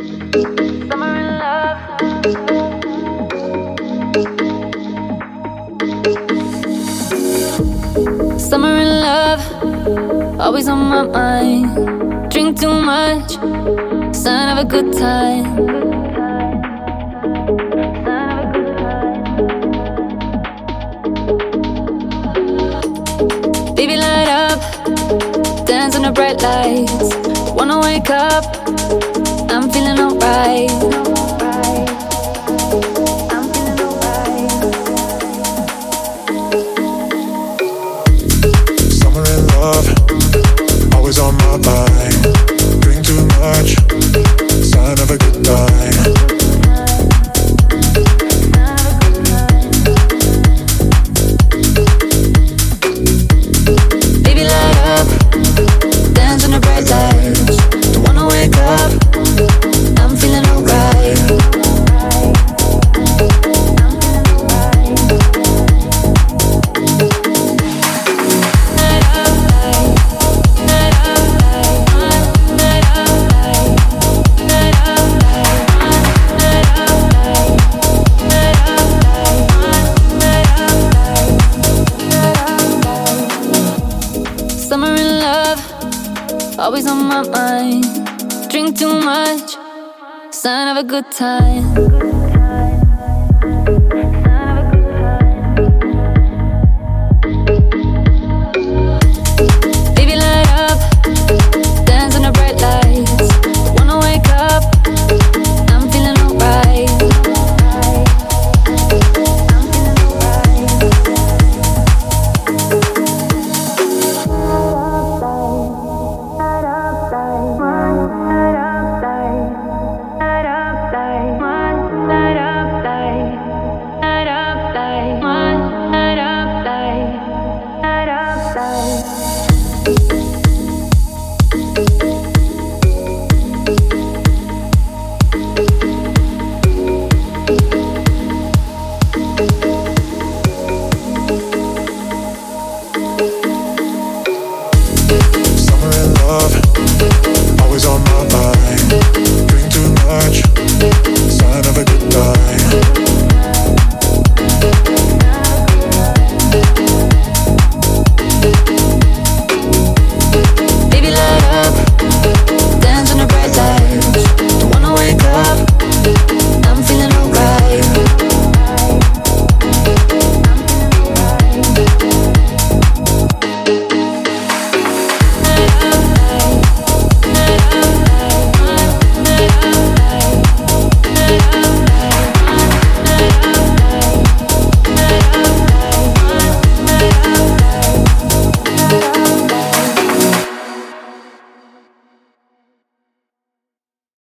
Summer in love. Summer in love, always on my mind. Drink too much, sign of a good time. Baby, light up, dance on the bright lights. Wanna wake up, I'm feeling alright. Summer in love, always on my mind. Drink too much, sign of a good time. Baby, light up, dance on the bright lights. Don't wanna wake up, I'm feeling alright. Summer in love, always on my mind. Drink too much, sign of a good time.